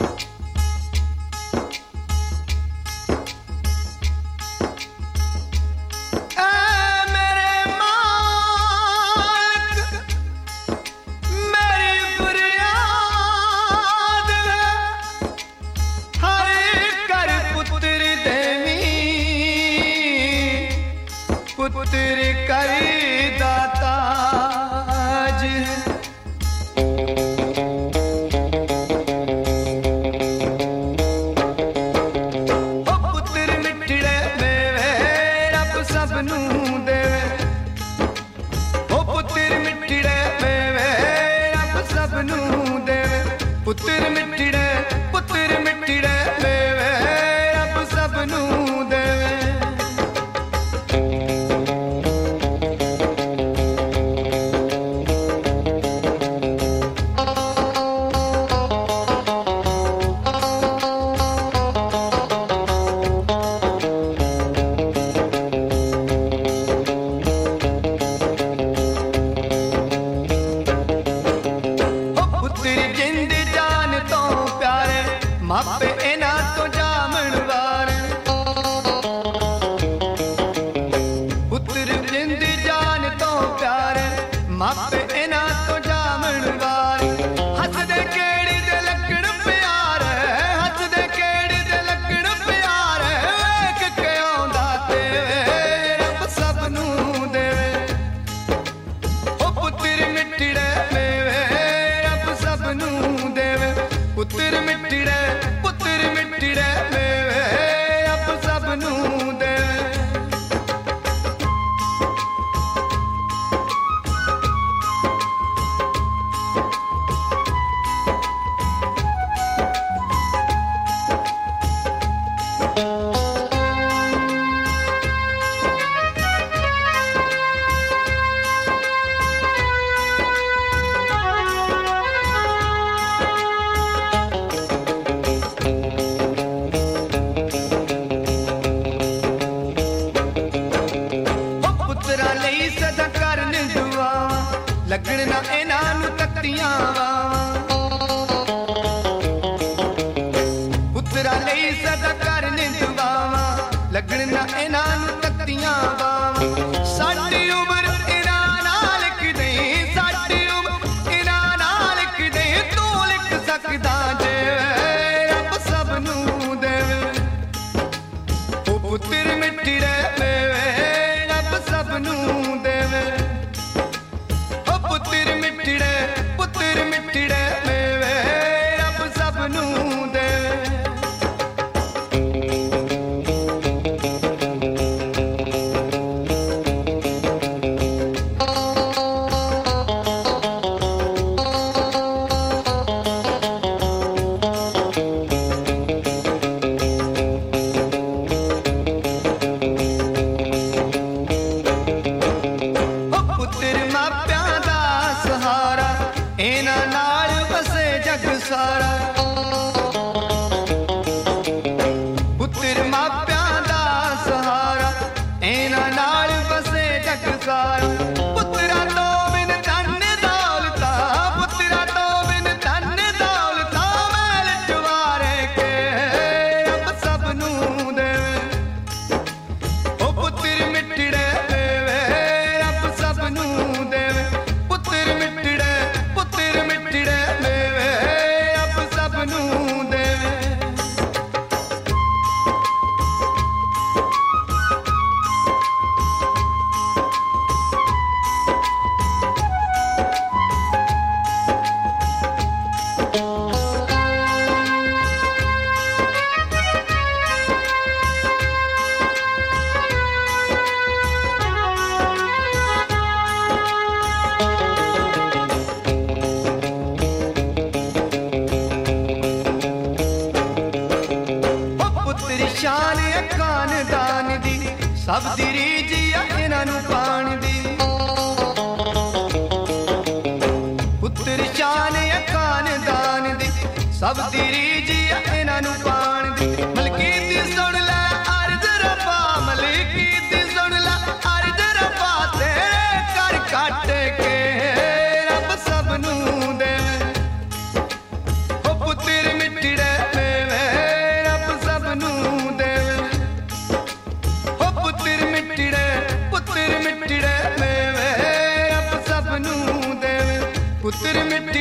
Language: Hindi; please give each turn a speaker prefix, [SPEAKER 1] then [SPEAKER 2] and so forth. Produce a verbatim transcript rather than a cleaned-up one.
[SPEAKER 1] पुत्र करी दाता जी ओ पुत्र मिठड़े देवे रब सबनू देवे ओ पुत्र मिठड़े देवे रब सबनू देवे पुत्र मिठड़े पुत्र मिठड़े देवे रब सबनू देवे मापे इना तो जामण वार पुत्र जिंद जान तो प्यार मापे इना तो जामण वार हस दे केड़ी दे लकड़ प्यार हस दे केड़ी दे लकड़ प्यार वेख के आंदा ते रब सबनू देवे ओ पुत्र मिठड़े देवे रब सबनू देवे पुत्र मिठड़े पुत्र मिठड़े देवे रब सबनू देवे सदा करन दुआ लगण ना इन्हां नू तख्तियां वावां पुत्रा लई सदा करन दुआवां लगण ना इन्हां नू तख्तियां वावां साडी उम्र इन्हां नाल लिख दे साडी उम्र इन्हां नाल लिख दे तू लिख सकदा जे रब सबनू देवे ओ पुत्र मिठड़े देवे रब सबनू देवे ओ पुत्र मिठड़े पुत्र मिठड़े देवे रब सबनू देवे इना नाल बसे जग सारा पुत्र मापियां दा सहारा इना नाल बसे जग सारा पुत्रा तो बिन धन दौलता पुत्रा तो बिन धन दौलता मैल चवारे के रब सबनू देवे ओ पुत्र मिठड़े देवे रब सबनू देवे पुत्र मिठड़े पुत्र मिठड़े देवे रब सबनू देवे शान खानदान दी सब दी रीझ इन्हां नू पाण दी पुत्र शान खानदान दी सब दी रीझ इन्हां नू पाण दी मलकी दी सुन लै अर्ज रब्बा मलकी दी सुन लै अर्ज रब्बा तेरे कर कट के रब सबनू देवे ओ पुत्र मिठड़े पुत्र मिट